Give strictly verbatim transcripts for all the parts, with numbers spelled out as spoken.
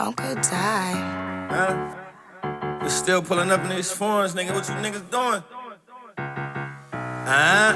Uncle die. Huh? We still pulling up in these foreigns, nigga. What you niggas doing? Uh-huh.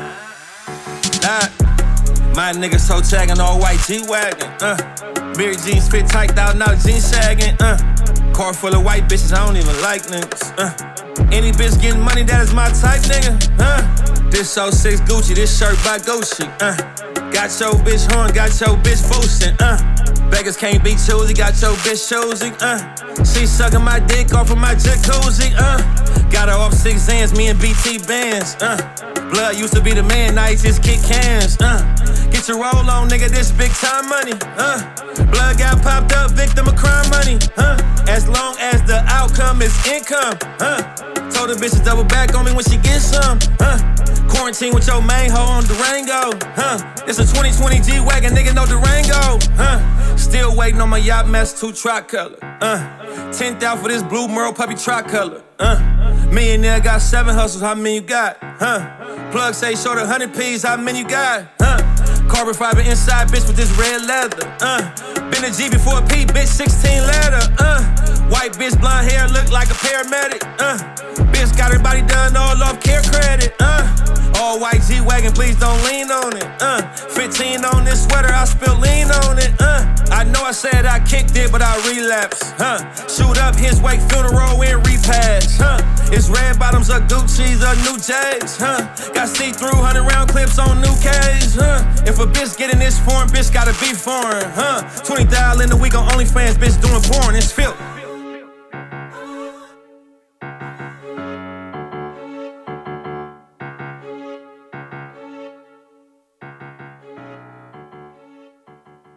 Nah. My niggas so tagging all white G-Wagon. Uh. Beard jeans fit tight out, now jeans sagging. Uh. Car full of white bitches, I don't even like niggas. Uh. Any bitch getting money, that is my type, nigga. Uh. This oh six Gucci, this shirt by Gucci. Uh. Got your bitch horn, got your bitch boosting. Uh. Beggars can't be choosy, got your bitch choosy. Uh. She sucking my dick off of my jacuzzi. Uh. Got her off six ends, me and B T bands. Uh. Blood used to be the man, now he just kick cans. Uh. Get your roll on, nigga, this big time money. Uh. Blood got popped up, victim of crime money. Uh. As long as the outcome is income. Uh. Told the bitch to double back on me when she gets some. Uh. Quarantine with your main hoe on Durango. Huh. It's a twenty twenty G-Wagon, nigga, no Durango. Huh. Still waiting on my yacht master two tricolor. Uh. Tenth out for this blue Merle puppy tricolor. Uh. Millionaire got seven hustles, how many you got? Huh. Plug say short a hundred P's, how many you got? Huh. Carbon fiber inside, bitch, with this red leather. Uh. Been a G before a P, bitch, sixteen letter. Uh. White bitch, blonde hair, look like a paramedic. Uh. Bitch got her body done all off care credit. Uh. All white G-Wagon, please don't lean on it. Uh. fifteen on this sweater, I spill lean on it. Uh. I know I said I kicked it, but I relapsed. Huh. Shoot up his wake funeral and repass. Huh. It's red bottoms or Gucci's or new J's. Huh. Got see-through hundred round clips on new K's. Huh. If a bitch get in this foreign, bitch gotta be foreign. Huh. twenty thousand a week on OnlyFans, bitch doing porn, it's filth.